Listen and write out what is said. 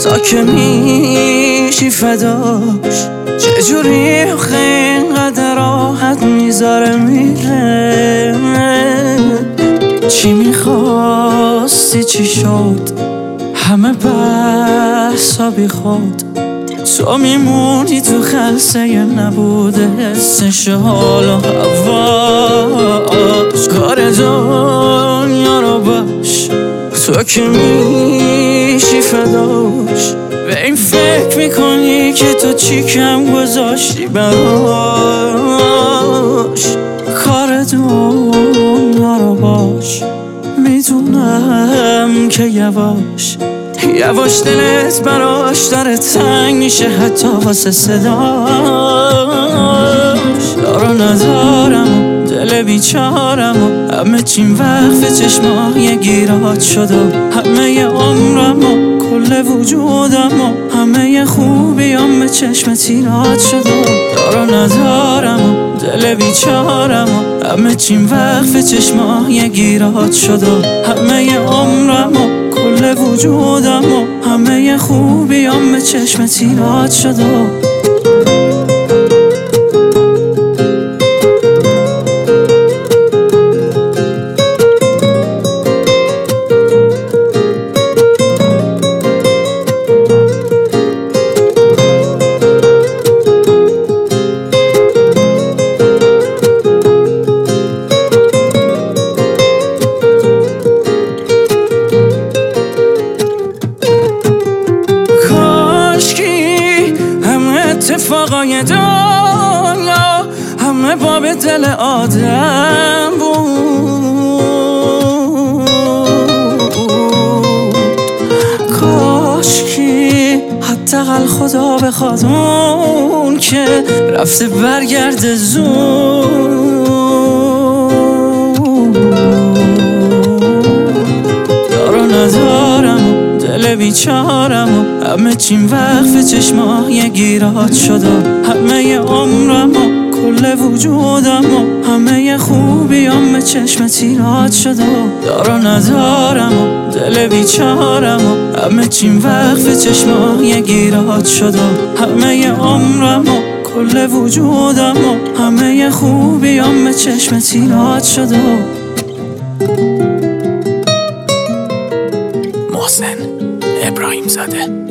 تا که میشی فداش. چجوری آخه اینقدر راحت میذاره میره؟ چی میخواستی چی شد؟ همه بحثا بی خود. تو میمونی تو خلسه نبوده حسش حال و هواش. کار دنیا رو باش تو که میشی فداش. به این فکر میکنی که تو چی کم گذاشتی براش. کار دنیا رو باش میدونم که یواش یواش دلت براش داره تنگ میشه حتی واسه صداش. دارو ندارم دل بیچارم و همه چیم وقف چشمای گیرات شد و همه عمرم و کل وجودم و همه خوبیام به چشم تیرات شد و دارو ندارم دل بیچارم و همه چیم وقف چشمای گیرات شد و همه عمرم و کل وجودم و همه خوبیام به چشم تیرات شد و اتفاقای دنیا همه باب دل آدم بود. کاشکی حداقل خدا بخواد اون که رفته برگرده زود. دارو ندارم دل بیچارم و همه چیم وقف چشمای گیرات شد و همه عمرم و کل وجودم و همه خوبیام به چشم تیرات شد و دارو ندارم دل بیچارم و همه چیم وقف چشمای گیرات شد و همه عمرم و کل وجودم و همه خوبیام به چشم تیرات شد و محسن ابراهیم زاده.